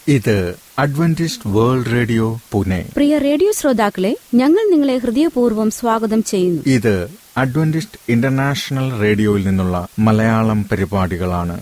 ഇത് Adventist World Radio Pune. പ്രിയ radio ശ്രോതാക്കളെ, ഞങ്ങൾ നിങ്ങളെ ഹൃദയപൂർവ്വം സ്വാഗതം ചെയ്യുന്നു. ഇത് അഡ്വന്റിസ്റ്റ് ഇന്റർനാഷണൽ റേഡിയോയിൽ നിന്നുള്ള മലയാളം പരിപാടികളാണ്.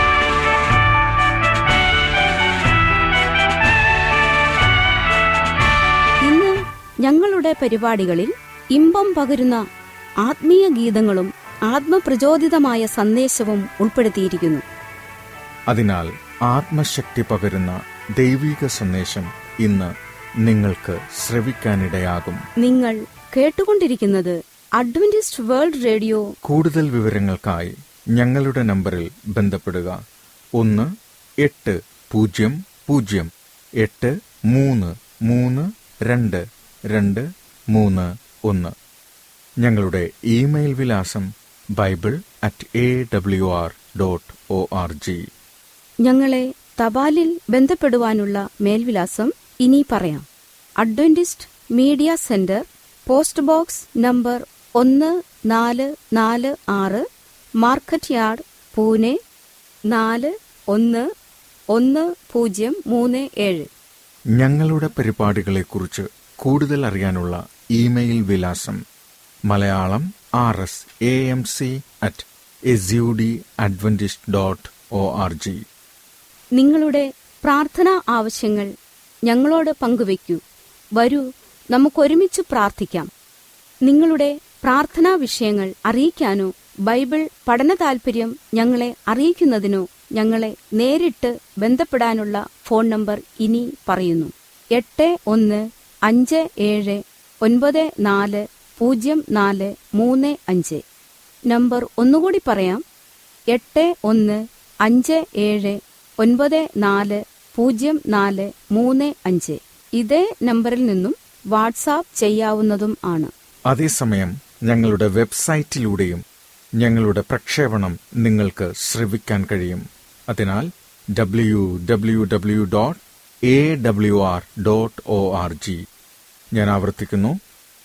ഇന്ന് ഞങ്ങളുടെ പരിപാടികളിൽ ഇമ്പം പകരുന്ന ആത്മീയ ഗീതങ്ങളും ആത്മപ്രചോദിതമായ സന്ദേശവും ഉൾപ്പെടുത്തിയിരിക്കുന്നു. അതിനാൽ ആത്മശക്തി പകരുന്ന ദൈവിക സന്ദേശം ഇന്ന് നിങ്ങൾക്ക് ശ്രവിക്കാനിടയാകും. നിങ്ങൾ കേട്ടുകൊണ്ടിരിക്കുന്നത് അഡ്വന്റിസ്റ്റ് വേൾഡ് റേഡിയോ. കൂടുതൽ വിവരങ്ങൾക്കായി ഞങ്ങളുടെ നമ്പറിൽ ബന്ധപ്പെടുക. 1-800-833-22231. ഞങ്ങളുടെ ഇമെയിൽ വിലാസം bible@awr.org. ഞങ്ങളെ തപാലിൽ ബന്ധപ്പെടുവാനുള്ള മേൽവിലാസം ഇനി പറയാം. Adventist media centre, post box number 1446, market yard, Pune 411037. ഞങ്ങളുടെ പരിപാടികളെക്കുറിച്ച് കൂടുതൽ അറിയാനുള്ള ഇമെയിൽ വിലാസം malayalam@amc@sudadventist.org. നിങ്ങളുടെ പ്രാർത്ഥനാ ആവശ്യങ്ങൾ ഞങ്ങളോട് പങ്കുവയ്ക്കൂ. വരൂ, നമുക്കൊരുമിച്ച് പ്രാർത്ഥിക്കാം. നിങ്ങളുടെ പ്രാർത്ഥനാ വിഷയങ്ങൾ അറിയിക്കാനോ ബൈബിൾ പഠന താൽപര്യം ഞങ്ങളെ അറിയിക്കുന്നതിനോ ഞങ്ങളെ നേരിട്ട് ബന്ധപ്പെടാനുള്ള ഫോൺ നമ്പർ ഇനി പറയുന്നു: 8157940435. നമ്പർ ഒന്നുകൂടി പറയാം: 8157940435. ഇതേ നമ്പറിൽ നിന്നും വാട്സാപ്പ് ചെയ്യാവുന്നതും ആണ്. അതേസമയം ഞങ്ങളുടെ വെബ്സൈറ്റിലൂടെയും ഞങ്ങളുടെ പ്രക്ഷേപണം നിങ്ങൾക്ക് ശ്രവിക്കാൻ കഴിയും. അതിനാൽ www.awr.org. ഞാൻ ആവർത്തിക്കുന്നു,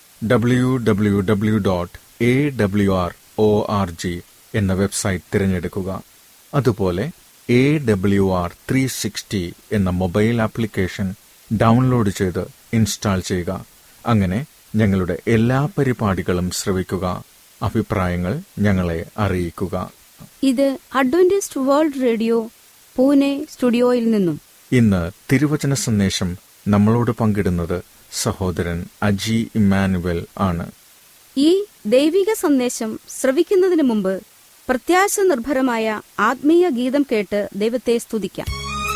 www.awr.org എന്ന വെബ്സൈറ്റ് തിരഞ്ഞെടുക്കുക. അതുപോലെ AWR 360 എന്ന മൊബൈൽ ആപ്ലിക്കേഷൻ ഡൗൺലോഡ് ചെയ്ത് ഇൻസ്റ്റാൾ ചെയ്യുക. അങ്ങനെ ഞങ്ങളുടെ എല്ലാ പരിപാടികളും ശ്രവിക്കുക. അഭിപ്രായങ്ങൾ ഞങ്ങളെ അറിയിക്കുക. ഇത് അഡ്വന്റിസ്റ്റ് വേൾഡ് റേഡിയോ പൂനെ സ്റ്റുഡിയോയിൽ നിന്നും. ഇന്ന് തിരുവചന സന്ദേശം നമ്മളോട് പങ്കിടുന്നത് സഹോദരൻ അജി ഇമ്മാനുവൽ ആണ്. ഈ ദൈവിക സന്ദേശം ശ്രവിക്കുന്നതിന് മുമ്പ് പ്രത്യാശ നിർഭരമായ ആത്മീയ ഗീതം കേട്ട് ദൈവത്തെ സ്തുതിക്കാം.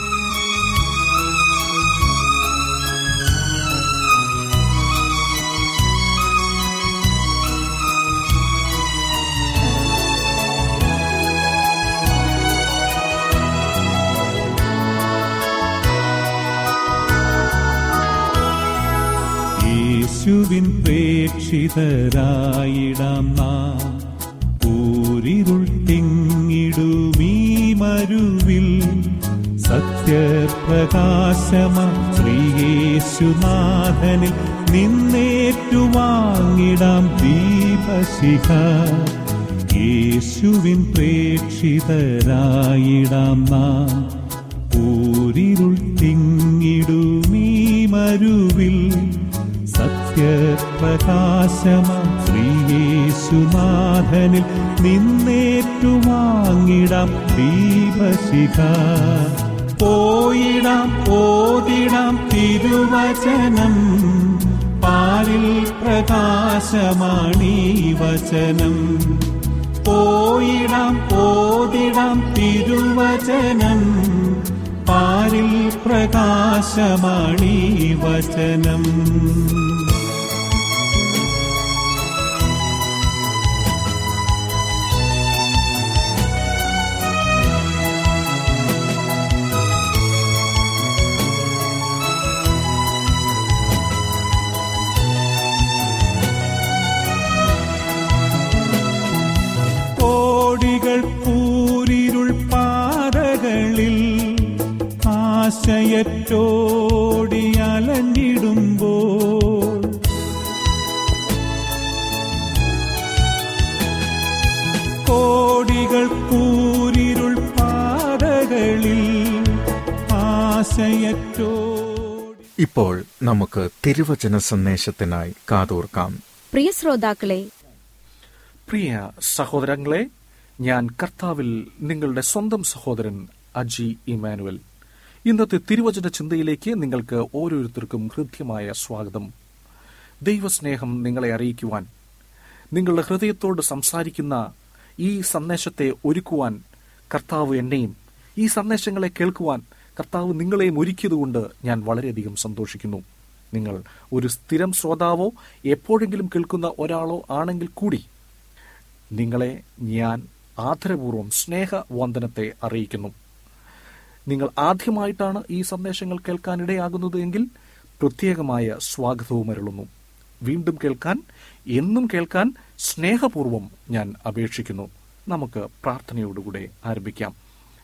യേശുവിൻ പ്രേക്ഷിതരായിടാം നാം, ൂരിരുൾ തിങ്ങിടുമീ മരുവിൽ സത്യപ്രകാശമാം ശ്രീയേശുനാഥനിൽ നിന്നേറ്റുവാങ്ങിടാം ദീപശിഖ. യേശുവിൻ പ്രേക്ഷിതരായിടാം നാം, ൂരിരുൾ തിങ്ങിടുമീ മരുവിൽ സത്യപ്രകാശമാം ശ്രീയേശുനാഥനിൽ നിന്നേറ്റുവാങ്ങിടാം ദീപശിഖ. പോയിടാം ഓതിടാം തിരുവചനം, പാരിൽ പ്രകാശമാണീ വചനം. പോയിടാം ഓതിടാം തിരുവചനം, പാരിൽ പ്രകാശമാണീ വചനം. കോടികൾ കൂരിരുൾ പാതകളിൽ ആശയറ്റോടി അലഞ്ഞിടുമ്പോൾ, കോടികൾ കൂരിരുൾ പാതകളിൽ ആശയറ്റോടി. ഇപ്പോൾ നമുക്ക് തിരുവചന സന്ദേശത്തിനായി കാതോർക്കാം. പ്രിയ ശ്രോതാക്കളെ, പ്രിയ സഹോദരങ്ങളെ, ഞാൻ കർത്താവിൽ നിങ്ങളുടെ സ്വന്തം സഹോദരൻ അജി ഇമ്മാനുവൽ. ഇന്നത്തെ തിരുവചന ചിന്തയിലേക്ക് നിങ്ങൾക്ക് ഓരോരുത്തർക്കും ഹൃദ്യമായ സ്വാഗതം. ദൈവസ്നേഹം നിങ്ങളെ അറിയിക്കുവാൻ, നിങ്ങളുടെ ഹൃദയത്തോട് സംസാരിക്കുന്ന ഈ സന്ദേശത്തെ ഒരുക്കുവാൻ കർത്താവ് എന്നെയും, ഈ സന്ദേശങ്ങളെ കേൾക്കുവാൻ കർത്താവ് നിങ്ങളെയും ഒരുക്കിയതുകൊണ്ട് ഞാൻ വളരെയധികം സന്തോഷിക്കുന്നു. നിങ്ങൾ ഒരു സ്ഥിരം ശ്രോതാവോ എപ്പോഴെങ്കിലും കേൾക്കുന്ന ഒരാളോ ആണെങ്കിൽ കൂടി നിങ്ങളെ ഞാൻ ആദരപൂർവ്വം സ്നേഹവന്ദനത്തെ അറിയിക്കുന്നു. നിങ്ങൾ ആദ്യമായിട്ടാണ് ഈ സന്ദേശങ്ങൾ കേൾക്കാനിടയാകുന്നത് എങ്കിൽ പ്രത്യേകമായ സ്വാഗതവും അരുളുന്നു. വീണ്ടും കേൾക്കാൻ, എന്നും കേൾക്കാൻ സ്നേഹപൂർവ്വം ഞാൻ അപേക്ഷിക്കുന്നു. നമുക്ക് പ്രാർത്ഥനയോടുകൂടെ ആരംഭിക്കാം.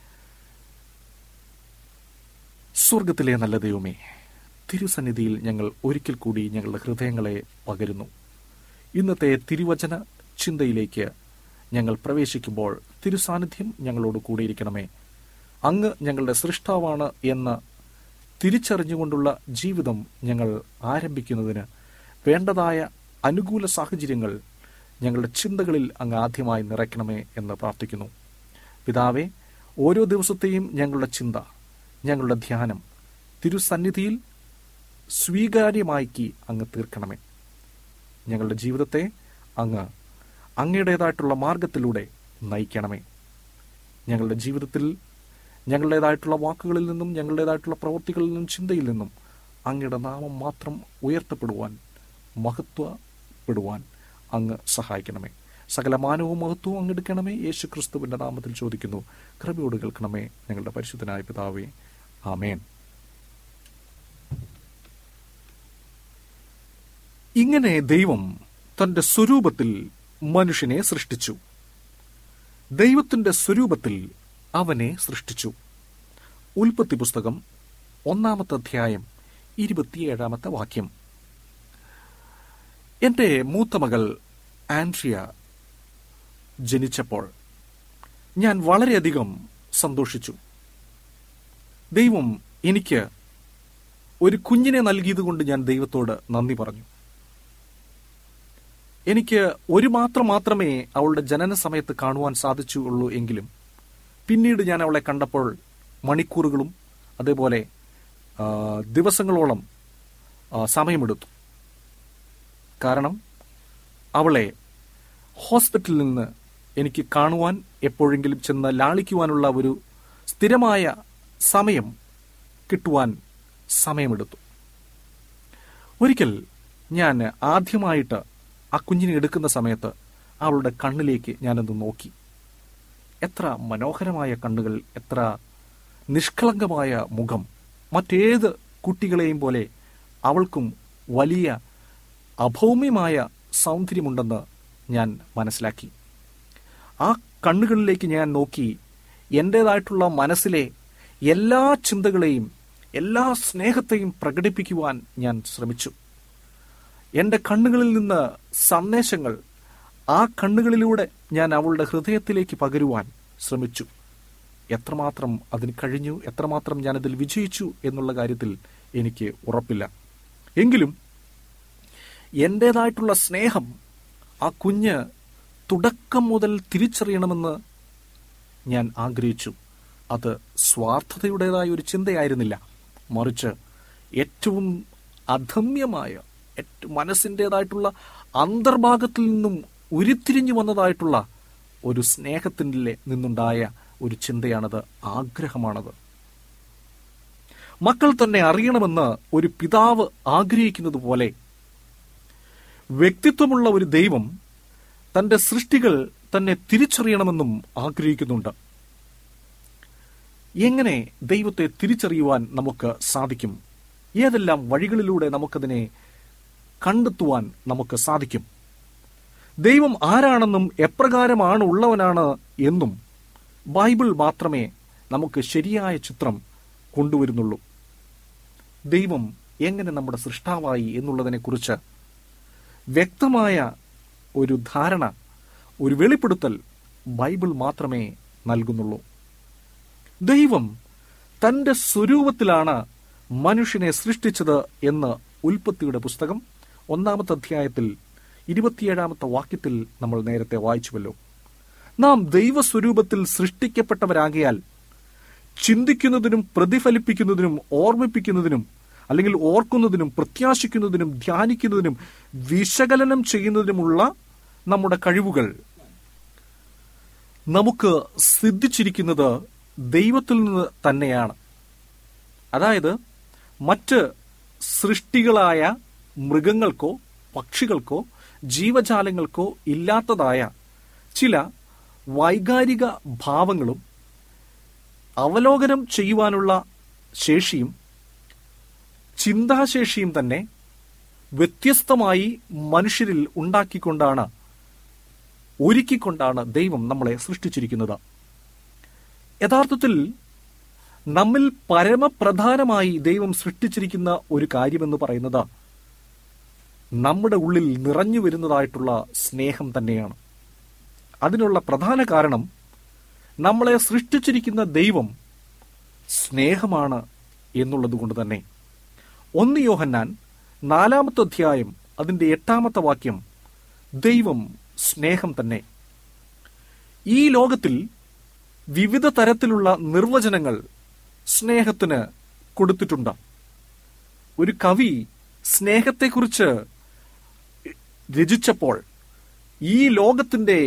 സ്വർഗത്തിലെ നല്ല ദൈവമേ, തിരുസന്നിധിയിൽ ഞങ്ങൾ ഒരിക്കൽ കൂടി ഞങ്ങളുടെ ഹൃദയങ്ങളെ പകരുന്നു. ഇന്നത്തെ തിരുവചന ചിന്തയിലേക്ക് ഞങ്ങൾ പ്രവേശിക്കുമ്പോൾ തിരുസാന്നിധ്യം ഞങ്ങളോട് കൂടിയിരിക്കണമേ. അങ്ങ് ഞങ്ങളുടെ സൃഷ്ടാവാണ് എന്ന് തിരിച്ചറിഞ്ഞുകൊണ്ടുള്ള ജീവിതം ഞങ്ങൾ ആരംഭിക്കുന്നതിന് വേണ്ടതായ അനുകൂല സാഹചര്യങ്ങൾ ഞങ്ങളുടെ ചിന്തകളിൽ അങ്ങ് ആദ്യമായി നിറയ്ക്കണമേ എന്ന് പ്രാർത്ഥിക്കുന്നു. പിതാവേ, ഓരോ ദിവസത്തെയും ഞങ്ങളുടെ ചിന്ത, ഞങ്ങളുടെ ധ്യാനം തിരുസന്നിധിയിൽ സ്വീകാര്യമാക്കി അങ്ങ് തീർക്കണമേ. ഞങ്ങളുടെ ജീവിതത്തെ അങ്ങ് അങ്ങയുടേതായിട്ടുള്ള മാർഗത്തിലൂടെ നയിക്കണമേ. ഞങ്ങളുടെ ജീവിതത്തിൽ ഞങ്ങളുടേതായിട്ടുള്ള വാക്കുകളിൽ നിന്നും, ഞങ്ങളുടേതായിട്ടുള്ള പ്രവൃത്തികളിൽ നിന്നും, ചിന്തയിൽ നിന്നും അങ്ങയുടെ നാമം മാത്രം ഉയർത്തപ്പെടുവാൻ, മഹത്വപ്പെടുവാൻ അങ്ങ് സഹായിക്കണമേ. സകല മാനവും മഹത്വവും അങ്ങെടുക്കണമേ. യേശു ക്രിസ്തുവിന്റെ നാമത്തിൽ ചോദിക്കുന്നു, കൃപയോട് കേൾക്കണമേ ഞങ്ങളുടെ പരിശുദ്ധനായ പിതാവേ, ആമേൻ. ഇങ്ങനെ ദൈവം തന്റെ സ്വരൂപത്തിൽ മനുഷ്യനെ സൃഷ്ടിച്ചു. ദൈവത്തിന്റെ സ്വരൂപത്തിൽ അവനെ സൃഷ്ടിച്ചു. ഉൽപ്പത്തി പുസ്തകം 1-ാമത്തെ അധ്യായം 27-ാമത്തെ വാക്യം. എന്റെ മൂത്ത മകൾ ആൻഡ്രിയ ജനിച്ചപ്പോൾ ഞാൻ വളരെയധികം സന്തോഷിച്ചു. ദൈവം എനിക്ക് ഒരു കുഞ്ഞിനെ നൽകിയതുകൊണ്ട് ഞാൻ ദൈവത്തോട് നന്ദി പറഞ്ഞു. എനിക്ക് ഒരു മാത്രമേ അവളുടെ ജനന സമയത്ത് കാണുവാൻ സാധിച്ചുള്ളൂ എങ്കിലും പിന്നീട് ഞാൻ അവളെ കണ്ടപ്പോൾ മണിക്കൂറുകളും അതേപോലെ ദിവസങ്ങളോളം സമയമെടുത്തു. കാരണം അവളെ ഹോസ്പിറ്റലിൽ നിന്ന് എനിക്ക് കാണുവാൻ, എപ്പോഴെങ്കിലും ചെന്ന് ലാളിക്കുവാനുള്ള ഒരു സ്ഥിരമായ സമയം കിട്ടുവാൻ സമയമെടുത്തു. ഒരിക്കൽ ഞാൻ ആദ്യമായിട്ട് ആ കുഞ്ഞിനെ എടുക്കുന്ന സമയത്ത് അവളുടെ കണ്ണിലേക്ക് ഞാനൊന്ന് നോക്കി. എത്ര മനോഹരമായ കണ്ണുകൾ, എത്ര നിഷ്കളങ്കമായ മുഖം. മറ്റേത് കുട്ടികളെയും പോലെ അവൾക്കും വലിയ അഭൗമ്യമായ സൗന്ദര്യമുണ്ടെന്ന് ഞാൻ മനസ്സിലാക്കി. ആ കണ്ണുകളിലേക്ക് ഞാൻ നോക്കി എൻ്റേതായിട്ടുള്ള മനസ്സിലെ എല്ലാ ചിന്തകളെയും, എല്ലാ സ്നേഹത്തെയും പ്രകടിപ്പിക്കുവാൻ ഞാൻ ശ്രമിച്ചു. എൻ്റെ കണ്ണുകളിൽ നിന്ന് സന്ദേശങ്ങൾ ആ കണ്ണുകളിലൂടെ ഞാൻ അവളുടെ ഹൃദയത്തിലേക്ക് പകരുവാൻ ശ്രമിച്ചു. എത്രമാത്രം അതിന് കഴിഞ്ഞു, എത്രമാത്രം ഞാനതിൽ വിജയിച്ചു എന്നുള്ള കാര്യത്തിൽ എനിക്ക് ഉറപ്പില്ല. എങ്കിലും എൻ്റേതായിട്ടുള്ള സ്നേഹം ആ കുഞ്ഞ് തുടക്കം മുതൽ തിരിച്ചറിയണമെന്ന് ഞാൻ ആഗ്രഹിച്ചു. അത് സ്വാർത്ഥതയുടേതായ ഒരു ചിന്തയായിരുന്നില്ല, മറിച്ച് ഏറ്റവും അധമ്യമായ, മനസ്സിൻ്റെതായിട്ടുള്ള അന്തർഭാഗത്തിൽ നിന്നും ഉരുത്തിരിഞ്ഞു വന്നതായിട്ടുള്ള ഒരു സ്നേഹത്തിൻ്റെ നിന്നുണ്ടായ ഒരു ചിന്തയാണത്, ആഗ്രഹമാണത്. മക്കൾ തന്നെ അറിയണമെന്ന് ഒരു പിതാവ് ആഗ്രഹിക്കുന്നത് പോലെ വ്യക്തിത്വമുള്ള ഒരു ദൈവം തന്റെ സൃഷ്ടികൾ തന്നെ തിരിച്ചറിയണമെന്നും ആഗ്രഹിക്കുന്നുണ്ട്. എങ്ങനെ ദൈവത്തെ തിരിച്ചറിയുവാൻ നമുക്ക് സാധിക്കും? ഏതെല്ലാം വഴികളിലൂടെ നമുക്കതിനെ കണ്ടെത്തുവാൻ നമുക്ക് സാധിക്കും? ദൈവം ആരാണെന്നും എപ്രകാരമാണ് ഉള്ളവനാണ് എന്നും ബൈബിൾ മാത്രമേ നമുക്ക് ശരിയായ ചിത്രം കൊണ്ടുവരുന്നുള്ളൂ. ദൈവം എങ്ങനെ നമ്മുടെ സൃഷ്ടാവായി എന്നുള്ളതിനെക്കുറിച്ച് വ്യക്തമായ ഒരു ധാരണ, ഒരു വെളിപ്പെടുത്തൽ ബൈബിൾ മാത്രമേ നൽകുന്നുള്ളൂ. ദൈവം തന്റെ സ്വരൂപത്തിലാണ് മനുഷ്യനെ സൃഷ്ടിച്ചത് എന്ന് ഉൽപ്പത്തിയുടെ പുസ്തകം 1-ാമത്തെ അധ്യായത്തിൽ 27-ാമത്തെ വാക്യത്തിൽ നമ്മൾ നേരത്തെ വായിച്ചുവല്ലോ. നാം ദൈവസ്വരൂപത്തിൽ സൃഷ്ടിക്കപ്പെട്ടവരാകിയാൽ ചിന്തിക്കുന്നതിനും പ്രതിഫലിപ്പിക്കുന്നതിനും ഓർമ്മിപ്പിക്കുന്നതിനും അല്ലെങ്കിൽ ഓർക്കുന്നതിനും പ്രത്യാശിക്കുന്നതിനും ധ്യാനിക്കുന്നതിനും വിശകലനം ചെയ്യുന്നതിനുമുള്ള നമ്മുടെ കഴിവുകൾ നമുക്ക് സിദ്ധിച്ചിരിക്കുന്നത് ദൈവത്തിൽ നിന്ന് തന്നെയാണ്. അതായത് മറ്റ് സൃഷ്ടികളായ മൃഗങ്ങൾക്കോ പക്ഷികൾക്കോ ജീവജാലങ്ങൾക്കോ ഇല്ലാത്തതായ ചില വൈകാരിക ഭാവങ്ങളും അവലോകനം ചെയ്യുവാനുള്ള ശേഷിയും ചിന്താശേഷിയും തന്നെ വ്യത്യസ്തമായി മനുഷ്യരിൽ ഒരുക്കിക്കൊണ്ടാണ് ദൈവം നമ്മളെ സൃഷ്ടിച്ചിരിക്കുന്നത്. യഥാർത്ഥത്തിൽ നമ്മിൽ പരമപ്രധാനമായി ദൈവം സൃഷ്ടിച്ചിരിക്കുന്ന ഒരു കാര്യമെന്ന് പറയുന്നത് നമ്മുടെ ഉള്ളിൽ നിറഞ്ഞു വരുന്നതായിട്ടുള്ള സ്നേഹം തന്നെയാണ്. അതിനുള്ള പ്രധാന കാരണം നമ്മളെ സൃഷ്ടിച്ചിരിക്കുന്ന ദൈവം സ്നേഹമാണ് എന്നുള്ളത് കൊണ്ട് തന്നെ. 1 യോഹന്നാൻ 4-ാമത്തെ അധ്യായം അതിന്റെ 8-ാമത്തെ വാക്യം, ദൈവം സ്നേഹം തന്നെ. ഈ ലോകത്തിൽ വിവിധ തരത്തിലുള്ള നിർവചനങ്ങൾ സ്നേഹത്തിന് കൊടുത്തിട്ടുണ്ട്. ഒരു കവി സ്നേഹത്തെക്കുറിച്ച് രചിച്ചപ്പോൾ ഈ ലോകത്തിന്റെ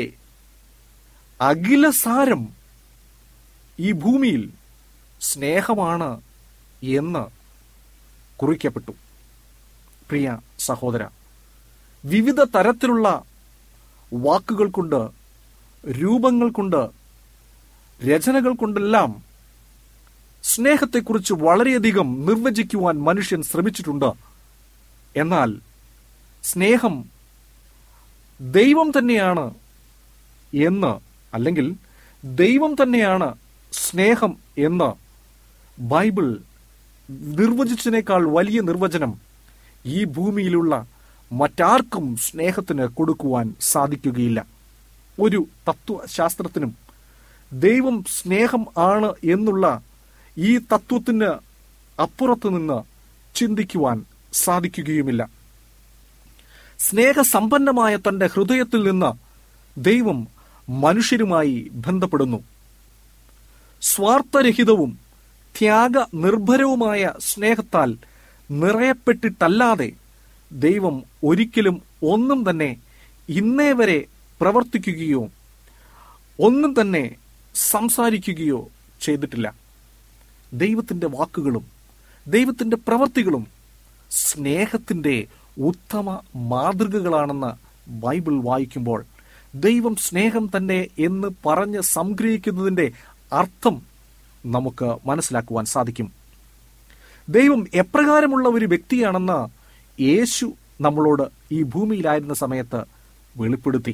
അഖിലസാരം ഈ ഭൂമിയിൽ സ്നേഹമാണ് എന്ന് കുറിക്കപ്പെട്ടു. പ്രിയ സഹോദര, വിവിധ തരത്തിലുള്ള വാക്കുകൾ കൊണ്ട്, രൂപങ്ങൾ കൊണ്ട്, രചനകൾ കൊണ്ടെല്ലാം സ്നേഹത്തെക്കുറിച്ച് വളരെയധികം നിർവചിക്കുവാൻ മനുഷ്യൻ ശ്രമിച്ചിട്ടുണ്ട്. എന്നാൽ സ്നേഹം ദൈവം തന്നെയാണ് എന്ന്, അല്ലെങ്കിൽ ദൈവം തന്നെയാണ് സ്നേഹം എന്ന് ബൈബിൾ നിർവചിച്ചതിനേക്കാൾ വലിയ നിർവചനം ഈ ഭൂമിയിലുള്ള മറ്റാർക്കും സ്നേഹത്തിന് കൊടുക്കുവാൻ സാധിക്കുകയില്ല. ഒരു തത്വശാസ്ത്രത്തിനും ദൈവം സ്നേഹം ആണ് എന്നുള്ള ഈ തത്വത്തിന് അപ്പുറത്ത് നിന്ന് ചിന്തിക്കുവാൻ സാധിക്കുകയുമില്ല. സ്നേഹസമ്പന്നമായ തന്റെ ഹൃദയത്തിൽ നിന്ന് ദൈവം മനുഷ്യരുമായി ബന്ധപ്പെടുന്നു. സ്വാർത്ഥരഹിതവും ത്യാഗനിർഭരവുമായ സ്നേഹത്താൽ നിറയപ്പെട്ടിട്ടല്ലാതെ ദൈവം ഒരിക്കലും ഒന്നും തന്നെ ഇന്നേ വരെ പ്രവർത്തിക്കുകയോ ഒന്നും തന്നെ സംസാരിക്കുകയോ ചെയ്തിട്ടില്ല. ദൈവത്തിന്റെ വാക്കുകളും ദൈവത്തിന്റെ പ്രവർത്തികളും സ്നേഹത്തിന്റെ ഉത്തമ മാതൃകകളാണെന്ന് ബൈബിൾ വായിക്കുമ്പോൾ ദൈവം സ്നേഹം തന്നെ എന്ന് പറഞ്ഞ് സംഗ്രഹിക്കുന്നതിന്റെ അർത്ഥം നമുക്ക് മനസ്സിലാക്കുവാൻ സാധിക്കും. ദൈവം എപ്രകാരമുള്ള ഒരു വ്യക്തിയാണെന്ന് യേശു നമ്മളോട് ഈ ഭൂമിയിലായിരുന്ന സമയത്ത് വെളിപ്പെടുത്തി.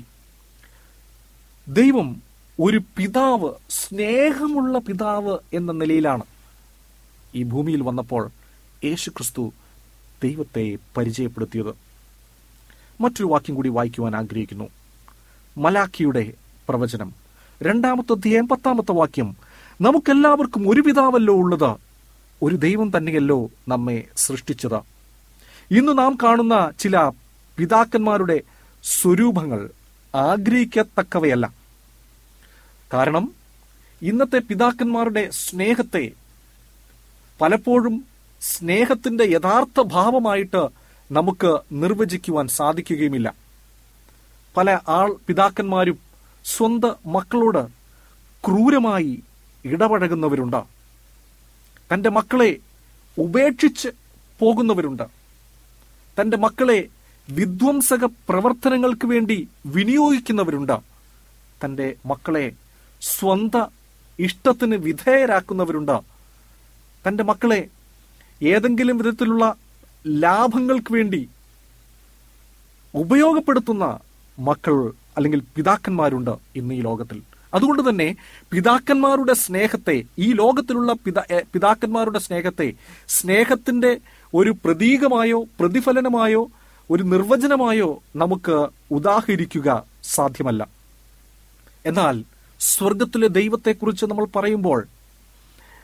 ദൈവം ഒരു പിതാവ്, സ്നേഹമുള്ള പിതാവ് എന്ന നിലയിലാണ് ഈ ഭൂമിയിൽ വന്നപ്പോൾ യേശു ക്രിസ്തു ദൈവത്തെ പരിചയപ്പെടുത്തിയത്. മറ്റൊരു വാക്യം കൂടി വായിക്കുവാൻ ആഗ്രഹിക്കുന്നു. മലാഖിയുടെ പ്രവചനം 2-ാമത്തെ അധ്യായം 10-ാമത്തെ വാക്യം, നമുക്കെല്ലാവർക്കും ഒരു പിതാവല്ലോ ഉള്ളത്, ഒരു ദൈവം തന്നെയല്ലോ നമ്മെ സൃഷ്ടിച്ചത്. ഇന്ന് നാം കാണുന്ന ചില പിതാക്കന്മാരുടെ സ്വരൂപങ്ങൾ ആഗ്രഹിക്കത്തക്കവയല്ല. കാരണം ഇന്നത്തെ പിതാക്കന്മാരുടെ സ്നേഹത്തെ പലപ്പോഴും സ്നേഹത്തിന്റെ യഥാർത്ഥ ഭാവമായിട്ട് നമുക്ക് നിർവചിക്കുവാൻ സാധിക്കുകയുമില്ല. പല പിതാക്കന്മാരും സ്വന്തം മക്കളോട് ക്രൂരമായി ഇടപഴകുന്നവരുണ്ട്. തന്റെ മക്കളെ ഉപേക്ഷിച്ച് പോകുന്നവരുണ്ട്. തന്റെ മക്കളെ വിധ്വംസക പ്രവർത്തനങ്ങൾക്ക് വേണ്ടി വിനിയോഗിക്കുന്നവരുണ്ട്. തന്റെ മക്കളെ സ്വന്തം ഇഷ്ടത്തിന് വിധേയരാക്കുന്നവരുണ്ട്. തന്റെ മക്കളെ ഏതെങ്കിലും വിധത്തിലുള്ള ലാഭങ്ങൾക്ക് വേണ്ടി ഉപയോഗപ്പെടുത്തുന്ന മക്കൾ അല്ലെങ്കിൽ പിതാക്കന്മാരുണ്ട് ഇന്ന് ഈ ലോകത്തിൽ. അതുകൊണ്ട് തന്നെ പിതാക്കന്മാരുടെ സ്നേഹത്തെ, ഈ ലോകത്തിലുള്ള പിതാക്കന്മാരുടെ സ്നേഹത്തെ സ്നേഹത്തിന്റെ ഒരു പ്രതീകമായോ പ്രതിഫലനമായോ ഒരു നിർവചനമായോ നമുക്ക് ഉദാഹരിക്കുക സാധ്യമല്ല. എന്നാൽ സ്വർഗത്തിലെ ദൈവത്തെക്കുറിച്ച് നമ്മൾ പറയുമ്പോൾ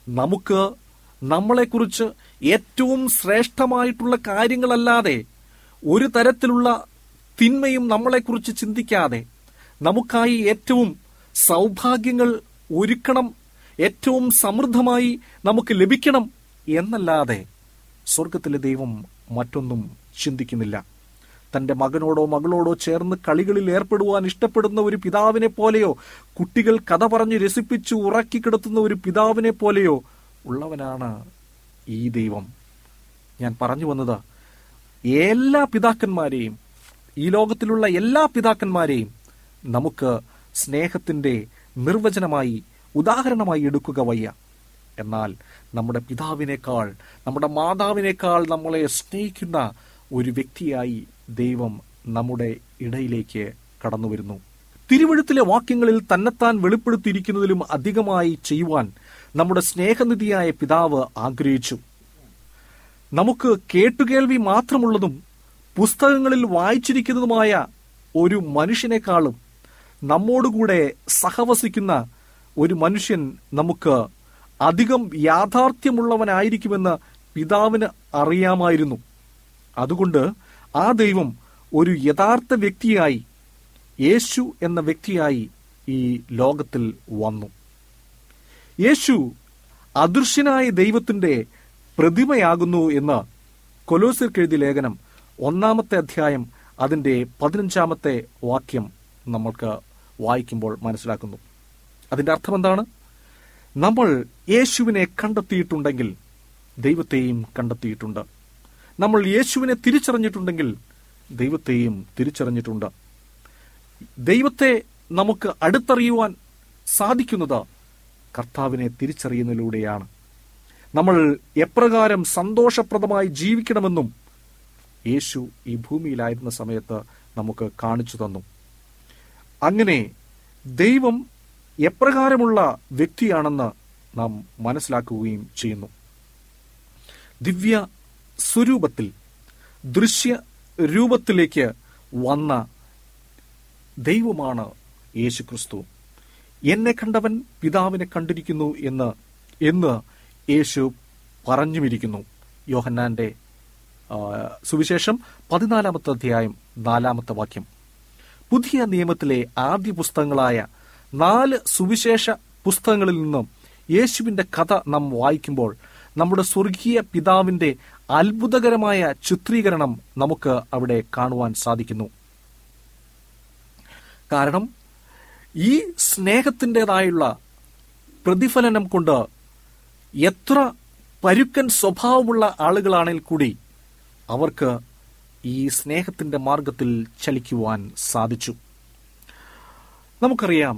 നമുക്ക് നമ്മളെക്കുറിച്ച് ഏറ്റവും ശ്രേഷ്ഠമായിട്ടുള്ള കാര്യങ്ങളല്ലാതെ ഒരു തരത്തിലുള്ള തിന്മയും നമ്മളെക്കുറിച്ച് ചിന്തിക്കാതെ നമുക്കായി ഏറ്റവും സൗഭാഗ്യങ്ങൾ ഒരുക്കണം, ഏറ്റവും സമൃദ്ധമായി നമുക്ക് ലഭിക്കണം എന്നല്ലാതെ സ്വർഗത്തിലെ ദൈവം മറ്റൊന്നും ചിന്തിക്കുന്നില്ല. തന്റെ മകനോടോ മകളോടോ ചേർന്ന് കളികളിൽ ഏർപ്പെടുവാൻ ഇഷ്ടപ്പെടുന്ന ഒരു പിതാവിനെ പോലെയോ, കുട്ടികൾ കഥ പറഞ്ഞ് രസിപ്പിച്ച് ഉറക്കിക്കിടത്തുന്ന ഒരു പിതാവിനെ പോലെയോ ഉള്ളവനാണ് ഈ ദൈവം. ഞാൻ പറഞ്ഞു വന്നത്, എല്ലാ പിതാക്കന്മാരെയും, ഈ ലോകത്തിലുള്ള എല്ലാ പിതാക്കന്മാരെയും നമുക്ക് സ്നേഹത്തിന്റെ നിർവചനമായി, ഉദാഹരണമായി എടുക്കുക വയ്യ. എന്നാൽ നമ്മുടെ പിതാവിനേക്കാൾ, നമ്മുടെ മാതാവിനേക്കാൾ നമ്മളെ സ്നേഹിക്കുന്ന ഒരു വ്യക്തിയായി ദൈവം നമ്മുടെ ഇടയിലേക്ക് കടന്നു വരുന്നു. തിരുവെഴുത്തിലെ വാക്യങ്ങളിൽ തന്നെത്താൻ വെളിപ്പെടുത്തിയിരിക്കുന്നതിലും അധികമായി ചെയ്യുവാൻ നമ്മുടെ സ്നേഹനിധിയായ പിതാവ് ആഗ്രഹിച്ചു. നമുക്ക് കേട്ടുകേൾവി മാത്രമുള്ളതും പുസ്തകങ്ങളിൽ വായിച്ചിരിക്കുന്നതുമായ ഒരു മനുഷ്യനേക്കാളും നമ്മോടുകൂടെ സഹവസിക്കുന്ന ഒരു മനുഷ്യൻ നമുക്ക് അധികം യാഥാർത്ഥ്യമുള്ളവനായിരിക്കുമെന്ന് പിതാവിന് അറിയാമായിരുന്നു. അതുകൊണ്ട് ആ ദൈവം ഒരു യഥാർത്ഥ വ്യക്തിയായി, യേശു എന്ന വ്യക്തിയായി ഈ ലോകത്തിൽ വന്നു. യേശു അദൃശ്യനായ ദൈവത്തിന്റെ പ്രതിമയാകുന്നു എന്ന് കൊലോസ്യർക്ക് എഴുതിയ ലേഖനം 1-ാമത്തെ അധ്യായം അതിന്റെ 15-ാമത്തെ വാക്യം നമ്മൾക്ക് വായിക്കുമ്പോൾ മനസ്സിലാക്കുന്നു. അതിന്റെ അർത്ഥം എന്താണ്? നമ്മൾ യേശുവിനെ കണ്ടെത്തിയിട്ടുണ്ടെങ്കിൽ ദൈവത്തെയും കണ്ടെത്തിയിട്ടുണ്ട്. നമ്മൾ യേശുവിനെ തിരിച്ചറിഞ്ഞിട്ടുണ്ടെങ്കിൽ ദൈവത്തെയും തിരിച്ചറിഞ്ഞിട്ടുണ്ട്. ദൈവത്തെ നമുക്ക് അടുത്തറിയുവാൻ സാധിക്കുന്നത് കർത്താവിനെ തിരിച്ചറിയുന്നതിലൂടെയാണ്. നമ്മൾ എപ്രകാരം സന്തോഷപ്രദമായി ജീവിക്കണമെന്നും യേശു ഈ ഭൂമിയിലായിരുന്ന സമയത്ത് നമുക്ക് കാണിച്ചു തന്നു. അങ്ങനെ ദൈവം എപ്രകാരമുള്ള വ്യക്തിയാണെന്ന് നാം മനസ്സിലാക്കുകയും ചെയ്യുന്നു. ദിവ്യ സ്വരൂപത്തിൽ, ദൃശ്യ രൂപത്തിലേക്ക് വന്ന ദൈവമാണ് യേശുക്രിസ്തു. എന്നെ കണ്ടവൻ പിതാവിനെ കണ്ടിരിക്കുന്നു എന്ന് യേശു പറഞ്ഞുമിരിക്കുന്നു. യോഹന്നാന്റെ സുവിശേഷം 14-ാമത്തെ അധ്യായം 4-ാമത്തെ വാക്യം. പുതിയ നിയമത്തിലെ ആദ്യ പുസ്തകങ്ങളായ 4 സുവിശേഷ പുസ്തകങ്ങളിൽ നിന്നും യേശുവിന്റെ കഥ നാം വായിക്കുമ്പോൾ നമ്മുടെ സ്വർഗീയ പിതാവിന്റെ അത്ഭുതകരമായ ചിത്രീകരണം നമുക്ക് അവിടെ കാണുവാൻ സാധിക്കുന്നു. കാരണം ഈ സ്നേഹത്തിൻ്റെതായുള്ള പ്രതിഫലനം കൊണ്ട് എത്ര പരുക്കൻ സ്വഭാവമുള്ള ആളുകളാണെങ്കിൽ കൂടി അവർക്ക് ഈ സ്നേഹത്തിന്റെ മാർഗത്തിൽ ചലിക്കുവാൻ സാധിച്ചു. നമുക്കറിയാം,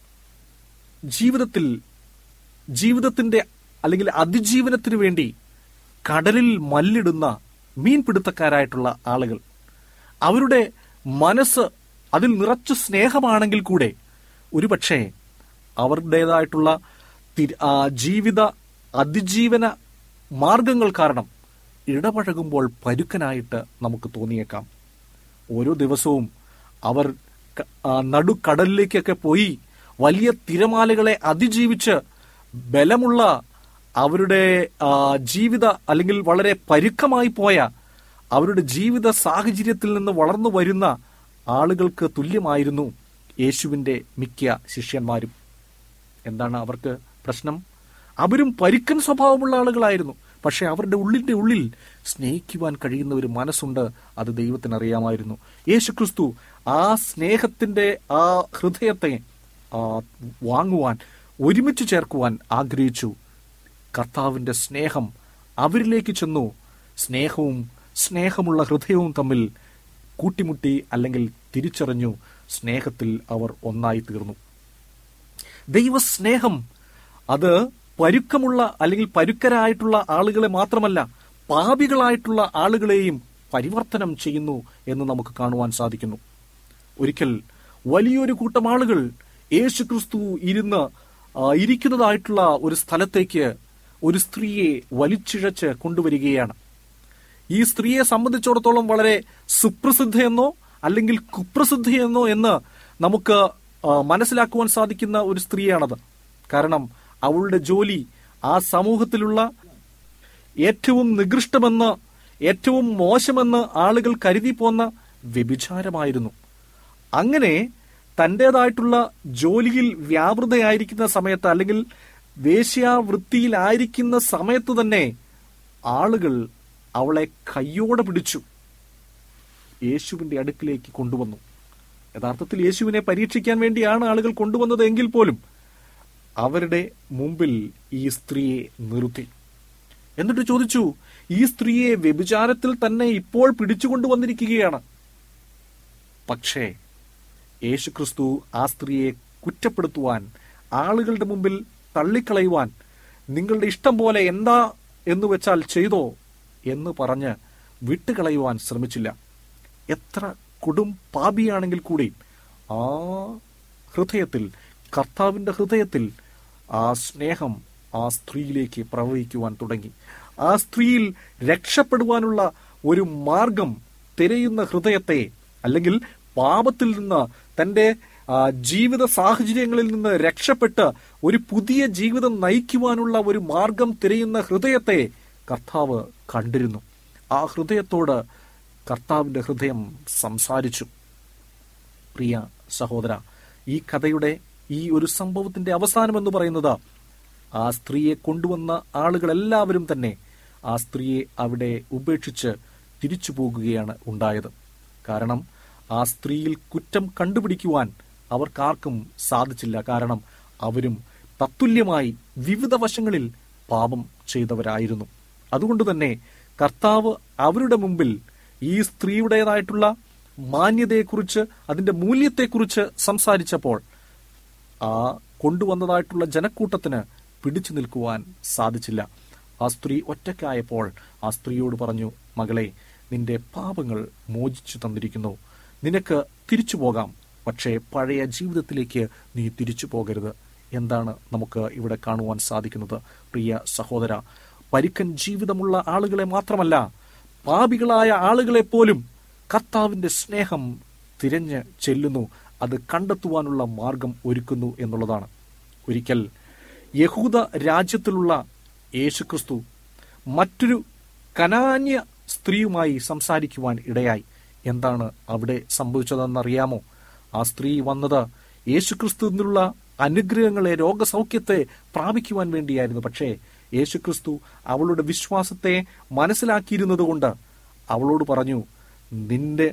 ജീവിതത്തിന്റെ അല്ലെങ്കിൽ അതിജീവനത്തിനു വേണ്ടി കടലിൽ മല്ലിടുന്ന മീൻപിടുത്തക്കാരായിട്ടുള്ള ആളുകൾ, അവരുടെ മനസ്സ് അതിൽ നിറച്ചു സ്നേഹമാണെങ്കിൽ കൂടെ ഒരുപക്ഷെ അവരുടേതായിട്ടുള്ള ജീവിത അതിജീവന മാർഗങ്ങൾ കാരണം ഇടപഴകുമ്പോൾ പരുക്കനായിട്ട് നമുക്ക് തോന്നിയേക്കാം. ഓരോ ദിവസവും അവർ നടുക്കടലിലേക്കൊക്കെ പോയി വലിയ തിരമാലകളെ അതിജീവിച്ച് ബലമുള്ള അവരുടെ ജീവിത അല്ലെങ്കിൽ വളരെ പരുക്കമായി പോയ അവരുടെ ജീവിത സാഹചര്യത്തിൽ നിന്ന് വളർന്നു വരുന്ന ആളുകൾക്ക് തുല്യമായിരുന്നു യേശുവിന്റെ മിക്ക ശിഷ്യന്മാരും. എന്താണ് അവർക്ക് പ്രശ്നം? അവരും പരുക്കൻ സ്വഭാവമുള്ള ആളുകളായിരുന്നു. പക്ഷെ അവരുടെ ഉള്ളിൽ സ്നേഹിക്കുവാൻ കഴിയുന്ന ഒരു മനസ്സുണ്ട്. അത് ദൈവത്തിന് അറിയാമായിരുന്നു. യേശുക്രിസ്തു ആ സ്നേഹത്തിന്റെ ആ ഹൃദയത്തെ വാങ്ങുവാൻ, ഒരുമിച്ച് ചേർക്കുവാൻ ആഗ്രഹിച്ചു. കർത്താവിന്റെ സ്നേഹം അവരിലേക്ക് ചെന്നു. സ്നേഹമുള്ള ഹൃദയവും തമ്മിൽ കൂട്ടിമുട്ടി അല്ലെങ്കിൽ തിരിച്ചറിഞ്ഞു. സ്നേഹത്തിൽ അവർ ഒന്നായി തീർന്നു. ദൈവസ്നേഹം അത് പരുക്കമുള്ള അല്ലെങ്കിൽ പരുക്കരായിട്ടുള്ള ആളുകളെ മാത്രമല്ല, പാപികളായിട്ടുള്ള ആളുകളെയും പരിവർത്തനം ചെയ്യുന്നു എന്ന് നമുക്ക് കാണുവാൻ സാധിക്കുന്നു. ഒരിക്കൽ വലിയൊരു കൂട്ടം ആളുകൾ യേശുക്രിസ്തു ഇരിക്കുന്നതായിട്ടുള്ള ഒരു സ്ഥലത്തേക്ക് ഒരു സ്ത്രീയെ വലിച്ചിഴച്ച് കൊണ്ടുവരികയാണ്. ഈ സ്ത്രീയെ സംബന്ധിച്ചിടത്തോളം വളരെ സുപ്രസിദ്ധയെന്നോ അല്ലെങ്കിൽ കുപ്രസിദ്ധയെന്നോ എന്ന് നമുക്ക് മനസ്സിലാക്കുവാൻ സാധിക്കുന്ന ഒരു സ്ത്രീയാണത്. കാരണം അവളുടെ ജോലി ആ സമൂഹത്തിലുള്ള ഏറ്റവും നികൃഷ്ടമെന്ന്, ഏറ്റവും മോശമെന്ന് ആളുകൾ കരുതി പോന്ന വ്യഭിചാരമായിരുന്നു. അങ്ങനെ തൻ്റെതായിട്ടുള്ള ജോലിയിൽ വ്യാപൃതയായിരിക്കുന്ന സമയത്ത്, അല്ലെങ്കിൽ വേശ്യാവൃത്തിയിലായിരിക്കുന്ന സമയത്ത് തന്നെ ആളുകൾ അവളെ കയ്യോടെ പിടിച്ചു യേശുവിന്റെ അടുക്കിലേക്ക് കൊണ്ടുവന്നു. യഥാർത്ഥത്തിൽ യേശുവിനെ പരീക്ഷിക്കാൻ വേണ്ടിയാണ് ആളുകൾ കൊണ്ടുവന്നത് എങ്കിൽ പോലും അവരുടെ മുമ്പിൽ ഈ സ്ത്രീയെ നിർത്തി. എന്നിട്ട് ചോദിച്ചു, ഈ സ്ത്രീയെ വ്യഭിചാരത്തിൽ തന്നെ ഇപ്പോൾ പിടിച്ചുകൊണ്ടുവന്നിരിക്കുകയാണ്. പക്ഷേ യേശുക്രിസ്തു ആ സ്ത്രീയെ കുറ്റപ്പെടുത്തുവാൻ, ആളുകളുടെ മുമ്പിൽ തള്ളിക്കളയുവാൻ, നിങ്ങളുടെ ഇഷ്ടം പോലെ എന്താ എന്ന് വെച്ചാൽ ചെയ്തോ എന്ന് പറഞ്ഞ് വിട്ടുകളയുവാൻ ശ്രമിച്ചില്ല. എത്ര കൊടും പാപിയാണെങ്കിൽ കൂടി ആ ഹൃദയത്തിൽ, കർത്താവിന്റെ ഹൃദയത്തിൽ ആ സ്നേഹം ആ സ്ത്രീയിലേക്ക് പ്രവഹിക്കുവാൻ തുടങ്ങി. ആ സ്ത്രീയിൽ രക്ഷപ്പെടുവാനുള്ള ഒരു മാർഗം തിരയുന്ന ഹൃദയത്തെ, അല്ലെങ്കിൽ പാപത്തിൽ നിന്ന്, തന്റെ ജീവിത സാഹചര്യങ്ങളിൽ നിന്ന് രക്ഷപ്പെട്ട് ഒരു പുതിയ ജീവിതം നയിക്കുവാനുള്ള ഒരു മാർഗം തിരയുന്ന ഹൃദയത്തെ കർത്താവ് കണ്ടിരുന്നു. ആ ഹൃദയത്തോട് കർത്താവിന്റെ ഹൃദയം സംസാരിച്ചു. പ്രിയ സഹോദര, ഈ കഥയുടെ ഈ ഒരു സംഭവത്തിന്റെ അവസാനം എന്ന് പറയുന്നത്, ആ സ്ത്രീയെ കൊണ്ടുവന്ന ആളുകളെല്ലാവരും തന്നെ ആ സ്ത്രീയെ അവിടെ ഉപേക്ഷിച്ച് തിരിച്ചു പോകുകയാണ് ഉണ്ടായത്. കാരണം ആ സ്ത്രീയിൽ കുറ്റം കണ്ടുപിടിക്കുവാൻ അവർക്കാർക്കും സാധിച്ചില്ല. കാരണം അവരും തത്തുല്യമായി വിവിധ വശങ്ങളിൽ പാപം ചെയ്തവരായിരുന്നു. അതുകൊണ്ട് തന്നെ കർത്താവ് അവരുടെ മുമ്പിൽ ഈ സ്ത്രീയുടേതായിട്ടുള്ള മാന്യതയെക്കുറിച്ച്, അതിന്റെ മൂല്യത്തെക്കുറിച്ച് സംസാരിച്ചപ്പോൾ ആ കൊണ്ടുവന്നതായിട്ടുള്ള ജനക്കൂട്ടത്തിന് പിടിച്ചു നിൽക്കുവാൻ സാധിച്ചില്ല. ആ സ്ത്രീ ഒറ്റയ്ക്കായപ്പോൾ ആ സ്ത്രീയോട് പറഞ്ഞു, മകളെ, നിന്റെ പാപങ്ങൾ മോചിച്ചു തന്നിരിക്കുന്നു, നിനക്ക് തിരിച്ചു പോകാം, പക്ഷേ പഴയ ജീവിതത്തിലേക്ക് നീ തിരിച്ചു പോകരുത്. എന്താണ് നമുക്ക് ഇവിടെ കാണുവാൻ സാധിക്കുന്നത്? പ്രിയ സഹോദര, പരിക്കൻ ജീവിതമുള്ള ആളുകളെ മാത്രമല്ല, പാപികളായ ആളുകളെ പോലും കർത്താവിന്റെ സ്നേഹം തിരഞ്ഞ് ചെല്ലുന്നു, അത് കണ്ടെത്തുവാനുള്ള മാർഗം ഒരുക്കുന്നു എന്നുള്ളതാണ്. ഒരിക്കൽ യഹൂദ രാജ്യത്തിലുള്ള യേശുക്രിസ്തു മറ്റൊരു കനാന്യ സ്ത്രീയുമായി സംസാരിക്കുവാൻ ഇടയായി. എന്താണ് അവിടെ സംഭവിച്ചതെന്നറിയാമോ? ആ സ്ത്രീ വന്നത് യേശുക്രിസ്തുവിനുള്ള അനുഗ്രഹങ്ങളെ, രോഗസൗഖ്യത്തെ പ്രാപിക്കുവാൻ വേണ്ടിയായിരുന്നു. പക്ഷേ യേശുക്രിസ്തു അവളുടെ വിശ്വാസത്തെ മനസ്സിലാക്കിയിരുന്നത് കൊണ്ട് അവളോട് പറഞ്ഞു, നിന്റെ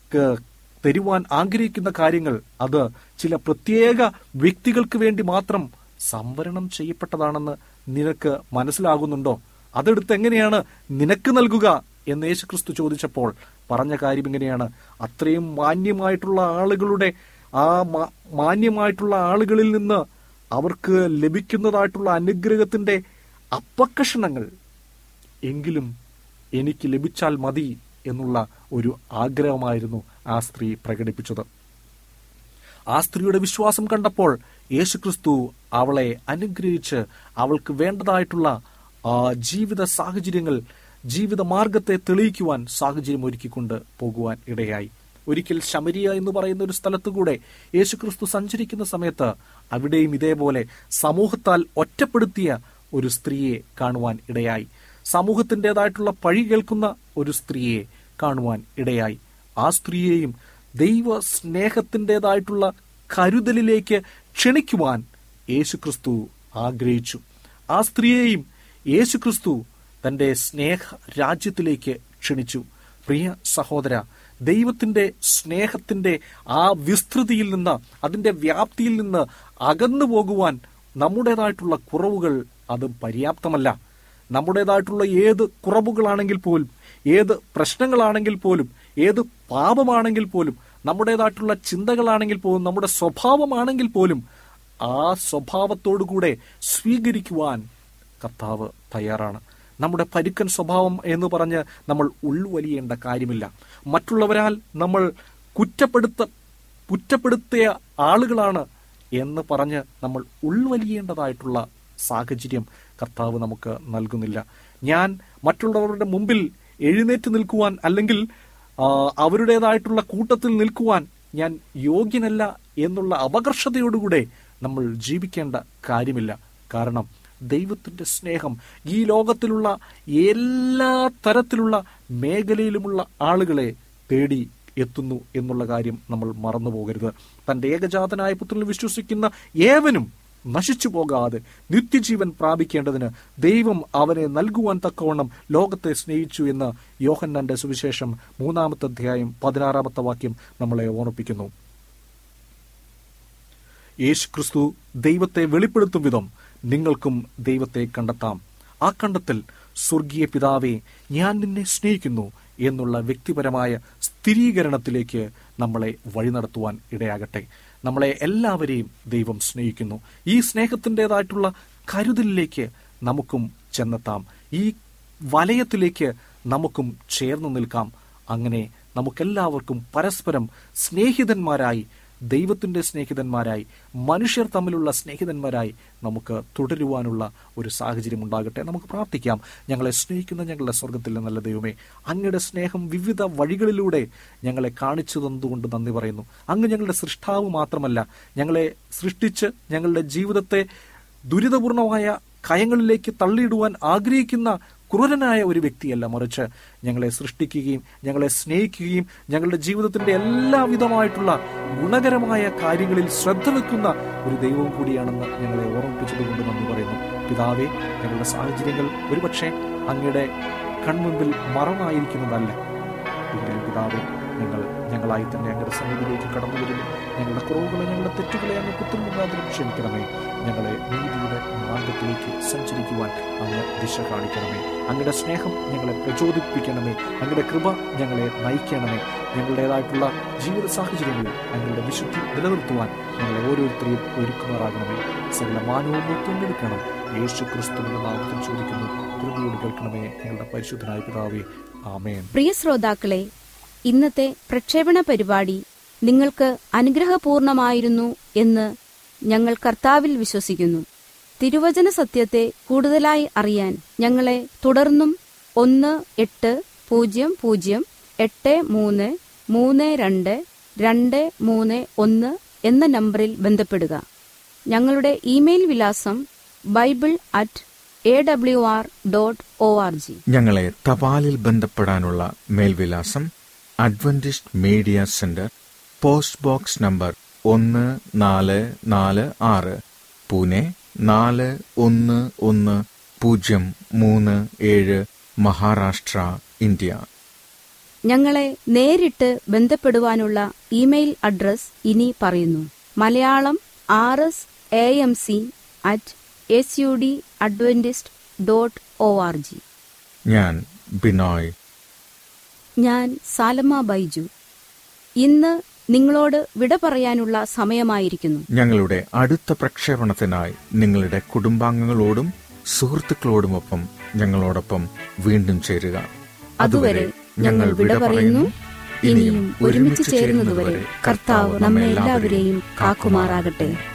തരുവാൻ ആഗ്രഹിക്കുന്ന കാര്യങ്ങൾ അത് ചില പ്രത്യേക വ്യക്തികൾക്ക് വേണ്ടി മാത്രം സംവരണം ചെയ്യപ്പെട്ടതാണെന്ന് നിനക്ക് മനസ്സിലാകുന്നുണ്ടോ? അതെടുത്ത് എങ്ങനെയാണ് നിനക്ക് നൽകുക എന്ന് യേശുക്രിസ്തു ചോദിച്ചപ്പോൾ പറഞ്ഞ കാര്യം ഇങ്ങനെയാണ്: അത്രയും മാന്യമായിട്ടുള്ള ആളുകളുടെ ആ മാന്യമായിട്ടുള്ള ആളുകളിൽ നിന്ന് അവർക്ക് ലഭിക്കുന്നതായിട്ടുള്ള അനുഗ്രഹത്തിന്റെ അപ്പക്കഷണങ്ങൾ എങ്കിലും എനിക്ക് ലഭിച്ചാൽ മതി എന്നുള്ള ഒരു ആഗ്രഹമായിരുന്നു ആ സ്ത്രീ പ്രകടിപ്പിച്ചത്. ആ സ്ത്രീയുടെ വിശ്വാസം കണ്ടപ്പോൾ യേശുക്രിസ്തു അവളെ അനുഗ്രഹിച്ച് അവൾക്ക് വേണ്ടതായിട്ടുള്ള ജീവിത സാഹചര്യങ്ങൾ, ജീവിത മാർഗത്തെ തെളിയിക്കുവാൻ സാഹചര്യം ഒരുക്കിക്കൊണ്ട് പോകുവാൻ ഇടയായി. ഒരിക്കൽ ശമരിയ എന്ന് പറയുന്ന ഒരു സ്ഥലത്തുകൂടെ യേശുക്രിസ്തു സഞ്ചരിക്കുന്ന സമയത്ത് അവിടെയും ഇതേപോലെ സമൂഹത്താൽ ഒറ്റപ്പെടുത്തിയ ഒരു സ്ത്രീയെ കാണുവാൻ ഇടയായി. സമൂഹത്തിൻ്റെതായിട്ടുള്ള പഴി കേൾക്കുന്ന ഒരു സ്ത്രീയെ കാണുവാൻ ഇടയായി. ആ സ്ത്രീയെയും ദൈവ സ്നേഹത്തിൻ്റെതായിട്ടുള്ള കരുതലിലേക്ക് ക്ഷണിക്കുവാൻ യേശുക്രിസ്തു ആഗ്രഹിച്ചു. ആ സ്ത്രീയെയും യേശുക്രിസ്തു തന്റെ സ്നേഹ രാജ്യത്തിലേക്ക് ക്ഷണിച്ചു. പ്രിയ സഹോദര, ദൈവത്തിന്റെ സ്നേഹത്തിന്റെ ആ വിസ്തൃതിയിൽ നിന്ന്, അതിന്റെ വ്യാപ്തിയിൽ നിന്ന് അകന്നു പോകുവാൻ നമ്മുടേതായിട്ടുള്ള കുറവുകൾ അത് പര്യാപ്തമല്ല. നമ്മുടേതായിട്ടുള്ള ഏത് കുറവുകളാണെങ്കിൽ പോലും, ഏത് പ്രശ്നങ്ങളാണെങ്കിൽ പോലും, ഏത് പാപമാണെങ്കിൽ പോലും, നമ്മുടേതായിട്ടുള്ള ചിന്തകളാണെങ്കിൽ പോലും, നമ്മുടെ സ്വഭാവമാണെങ്കിൽ പോലും ആ സ്വഭാവത്തോടുകൂടെ സ്വീകരിക്കുവാൻ കർത്താവ് തയ്യാറാണ്. നമ്മുടെ പരുക്കൻ സ്വഭാവം എന്ന് പറഞ്ഞ് നമ്മൾ ഉൾവലിയേണ്ട കാര്യമില്ല. മറ്റുള്ളവരാൽ നമ്മൾ കുറ്റപ്പെടുത്തിയ ആളുകളാണ് എന്ന് പറഞ്ഞ് നമ്മൾ ഉൾവലിയേണ്ടതായിട്ടുള്ള സാഹചര്യം കർത്താവ് നമുക്ക് നൽകുന്നില്ല. ഞാൻ മറ്റുള്ളവരുടെ മുമ്പിൽ എഴുന്നേറ്റ് നിൽക്കുവാൻ, അല്ലെങ്കിൽ അവരുടേതായിട്ടുള്ള കൂട്ടത്തിൽ നിൽക്കുവാൻ ഞാൻ യോഗ്യനല്ല എന്നുള്ള അപകർഷതയോടുകൂടെ നമ്മൾ ജീവിക്കേണ്ട കാര്യമില്ല. കാരണം ദൈവത്തിൻ്റെ സ്നേഹം ഈ ലോകത്തിലുള്ള എല്ലാ തരത്തിലുള്ള മേഖലയിലുമുള്ള ആളുകളെ തേടി എത്തുന്നു എന്നുള്ള കാര്യം നമ്മൾ മറന്നു പോകരുത്. തൻ്റെ ഏകജാതനായ പുത്രനിൽ വിശ്വസിക്കുന്ന ഏവനും നശിച്ചു പോകാതെ നിത്യജീവൻ പ്രാപിക്കേണ്ടതിന് ദൈവം അവനെ നൽകുവാൻ തക്കവണ്ണം ലോകത്തെ സ്നേഹിച്ചു എന്ന് യോഹന്നാന്റെ സുവിശേഷം 3-ാമത്തെ അധ്യായം 16-ാമത്തെ വാക്യം നമ്മളെ ഓർമ്മിപ്പിക്കുന്നു. യേശു ക്രിസ്തു ദൈവത്തെ വെളിപ്പെടുത്തും വിധം നിങ്ങൾക്കും ദൈവത്തെ കണ്ടെത്താം. ആ കണ്ടെത്തൽ സ്വർഗീയ പിതാവേ ഞാൻ നിന്നെ സ്നേഹിക്കുന്നു എന്നുള്ള വ്യക്തിപരമായ സ്ഥിരീകരണത്തിലേക്ക് നമ്മളെ വഴി നടത്തുവാൻ ഇടയാകട്ടെ. നമ്മളെ എല്ലാവരെയും ദൈവം സ്നേഹിക്കുന്നു. ഈ സ്നേഹത്തിൻ്റെതായിട്ടുള്ള കരുതലിലേക്ക് നമുക്കും ചെന്നെത്താം. ഈ വലയത്തിലേക്ക് നമുക്കും ചേർന്ന് നിൽക്കാം. അങ്ങനെ നമുക്കെല്ലാവർക്കും പരസ്പരം സ്നേഹിതന്മാരായി, ദൈവത്തിൻ്റെ സ്നേഹിതന്മാരായി, മനുഷ്യർ തമ്മിലുള്ള സ്നേഹിതന്മാരായി നമുക്ക് തുടരുവാനുള്ള ഒരു സാഹചര്യം ഉണ്ടാകട്ടെ. നമുക്ക് പ്രാർത്ഥിക്കാം. ഞങ്ങളെ സ്നേഹിക്കുന്ന ഞങ്ങളുടെ സ്വർഗത്തിലെ നല്ല ദൈവമേ, അങ്ങയുടെ സ്നേഹം വിവിധ വഴികളിലൂടെ ഞങ്ങളെ കാണിച്ചു തന്നതുകൊണ്ട് നന്ദി പറയുന്നു. അങ്ങ് ഞങ്ങളുടെ സൃഷ്ടാവ് മാത്രമല്ല, ഞങ്ങളെ സൃഷ്ടിച്ച് ഞങ്ങളുടെ ജീവിതത്തെ ദുരിതപൂർണമായ കയങ്ങളിലേക്ക് തള്ളിയിടുവാൻ ആഗ്രഹിക്കുന്ന ക്രൂരനായ ഒരു വ്യക്തിയല്ല, മറിച്ച് ഞങ്ങളെ സൃഷ്ടിക്കുകയും ഞങ്ങളെ സ്നേഹിക്കുകയും ഞങ്ങളുടെ ജീവിതത്തിന്റെ എല്ലാവിധമായിട്ടുള്ള ഗുണകരമായ കാര്യങ്ങളിൽ ശ്രദ്ധ വെക്കുന്ന ഒരു ദൈവവും കൂടിയാണെന്ന് ഞങ്ങളെ ഓർമ്മിപ്പിച്ചതുകൊണ്ട് നന്ദി പറയുന്നു. പിതാവേ, ഞങ്ങളുടെ സാഹചര്യങ്ങൾ ഒരുപക്ഷെ അങ്ങയുടെ കൺമുമ്പിൽ മറവായിരിക്കുന്നതല്ല. എങ്കിലും പിതാവേ, ഞങ്ങളായി തന്നെ അങ്ങയുടെ സന്നിധിയിലേക്ക് കടന്നു വരുന്നു. ഞങ്ങളുടെ കുറവുകളെ, ഞങ്ങളുടെ തെറ്റുകളെ അങ്ങ് കുറ്റമുഖാന്തരം ക്ഷമിക്കണമേ. ഞങ്ങളെ നീതിയുടെ മാർഗത്തിലേക്ക് സഞ്ചരിക്കുവാൻ അങ്ങ് ദിശ കാണിക്കണമേ. അങ്ങയുടെ സ്നേഹം ഞങ്ങളെ പ്രചോദിപ്പിക്കണമേ. അങ്ങയുടെ കൃപ ഞങ്ങളെ നയിക്കണമേ. ഞങ്ങളുടേതായിട്ടുള്ള ജീവിത സാഹചര്യങ്ങളിൽ അങ്ങയുടെ വിശുദ്ധി നിലനിർത്തുവാൻ ഞങ്ങളെ ഓരോരുത്തരെയും ഒരുക്കുമാറാകണമേ. സകല മാനവും മുത്തെടുക്കണം. യേശു ക്രിസ്തുവിന്റെ നാമത്തിൽ ചോദിക്കുന്നു, കൃപയോട് കേൾക്കണമേ ഞങ്ങളുടെ പരിശുദ്ധനായ പിതാവേ. ആമേൻ. പ്രിയ ശ്രോതാക്കളെ, ഇന്നത്തെ പ്രക്ഷേപണ പരിപാടി നിങ്ങൾക്ക് അനുഗ്രഹപൂർണമായിരുന്നു എന്ന് ഞങ്ങൾ കർത്താവിൽ വിശ്വസിക്കുന്നു. തിരുവചന സത്യത്തെ കൂടുതലായി അറിയാൻ ഞങ്ങളെ തുടർന്നും 1-800-83-32-231 എന്ന നമ്പറിൽ ബന്ധപ്പെടുക. ഞങ്ങളുടെ ഇമെയിൽ വിലാസം bible@awr.org. ഞങ്ങളെ തപാലിൽ ബന്ധപ്പെടാനുള്ള മേൽവിലാസം Adventist media centre, post box number 1446, Pune 411037, Maharashtra, India. ഞങ്ങളെ നേരിട്ട് ബന്ധപ്പെടുവാനുള്ള ഇമെയിൽ അഡ്രസ് ഇനി പറയുന്നു. മലയാളം rs.amc@sudadventist.org. ഞാൻ ബിനോയ്. ഞാൻ സാലമ ബൈജു. ഇന്ന് നിങ്ങളോട് വിട പറയാനുള്ള സമയമായിരിക്കുന്നു. ഞങ്ങളുടെ അടുത്ത പ്രക്ഷേപണത്തിനായി നിങ്ങളുടെ കുടുംബാംഗങ്ങളോടും സുഹൃത്തുക്കളോടുമൊപ്പം ഞങ്ങളോടൊപ്പം വീണ്ടും ചേരുക. അതുവരെ ഞങ്ങൾ വിട പറയുന്നു. ഇനിയും ഒരുമിച്ച് ചേരുന്നതുവരെ കർത്താവ് നമ്മെ എല്ലാവരെയും കാക്കുമാറാകട്ടെ.